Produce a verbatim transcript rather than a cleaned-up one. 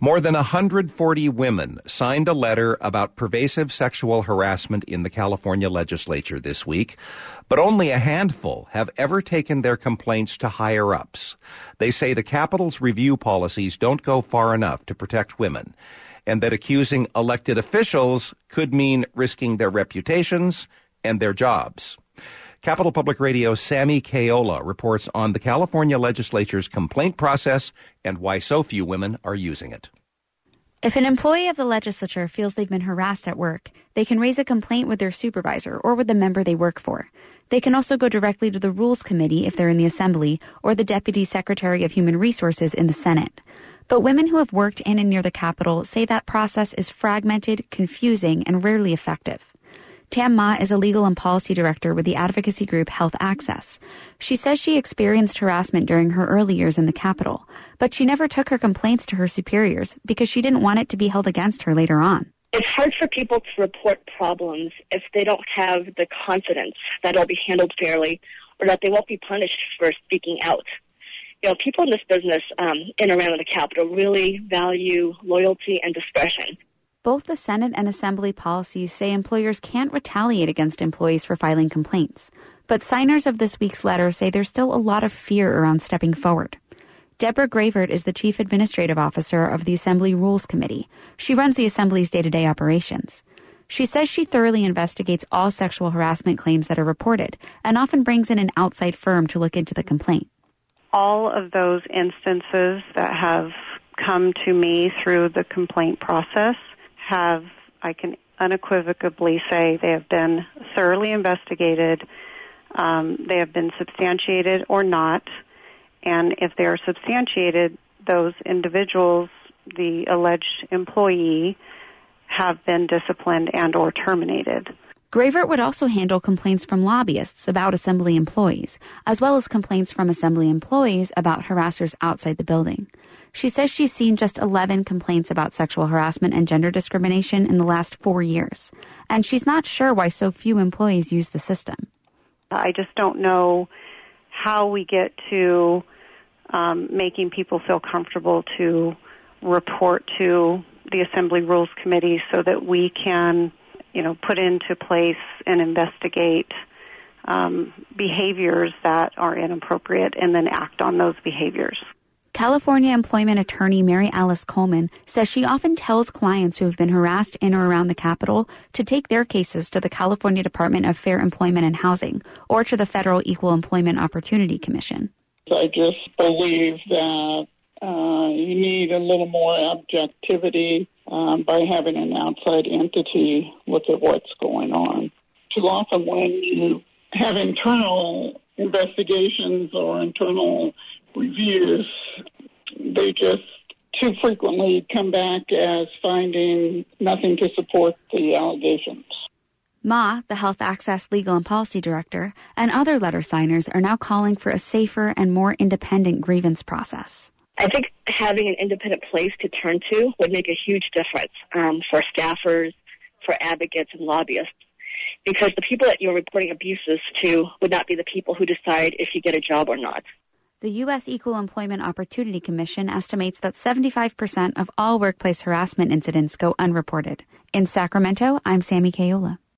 More than one hundred forty women signed a letter about pervasive sexual harassment in the California legislature this week, but only a handful have ever taken their complaints to higher-ups. They say the Capitol's review policies don't go far enough to protect women, and that accusing elected officials could mean risking their reputations and their jobs. Capital Public Radio's Sammy Kayola reports on the California legislature's complaint process and why so few women are using it. If an employee of the legislature feels they've been harassed at work, they can raise a complaint with their supervisor or with the member they work for. They can also go directly to the Rules Committee if they're in the Assembly or the Deputy Secretary of Human Resources in the Senate. But women who have worked in and near the Capitol say that process is fragmented, confusing, and rarely effective. Tam Ma is a legal and policy director with the advocacy group Health Access. She says she experienced harassment during her early years in the Capitol, but she never took her complaints to her superiors because she didn't want it to be held against her later on. It's hard for people to report problems if they don't have the confidence that it'll be handled fairly or that they won't be punished for speaking out. You know, people in this business um, in and around the Capitol really value loyalty and discretion. Both the Senate and Assembly policies say employers can't retaliate against employees for filing complaints. But signers of this week's letter say there's still a lot of fear around stepping forward. Deborah Gravert is the Chief Administrative Officer of the Assembly Rules Committee. She runs the Assembly's day-to-day operations. She says she thoroughly investigates all sexual harassment claims that are reported and often brings in an outside firm to look into the complaint. All of those instances that have come to me through the complaint process have, I can unequivocally say, they have been thoroughly investigated, um, they have been substantiated or not, and if they are substantiated, those individuals, the alleged employee, have been disciplined and or terminated. Gravert would also handle complaints from lobbyists about Assembly employees, as well as complaints from Assembly employees about harassers outside the building. She says she's seen just eleven complaints about sexual harassment and gender discrimination in the last four years, and she's not sure why so few employees use the system. I just don't know how we get to um, making people feel comfortable to report to the Assembly Rules Committee so that we can, you know, put into place and investigate um, behaviors that are inappropriate and then act on those behaviors. California employment attorney Mary Alice Coleman says she often tells clients who have been harassed in or around the Capitol to take their cases to the California Department of Fair Employment and Housing or to the Federal Equal Employment Opportunity Commission. I just believe that uh, you need a little more objectivity um, by having an outside entity look at what's going on. Too often when you have internal investigations or internal reviews, they just too frequently come back as finding nothing to support the allegations. Ma, the Health Access Legal and Policy Director, and other letter signers are now calling for a safer and more independent grievance process. I think having an independent place to turn to would make a huge difference um, for staffers, for advocates, and lobbyists, because the people that you're reporting abuses to would not be the people who decide if you get a job or not. The U S Equal Employment Opportunity Commission estimates that seventy-five percent of all workplace harassment incidents go unreported. In Sacramento, I'm Sammy Kayola.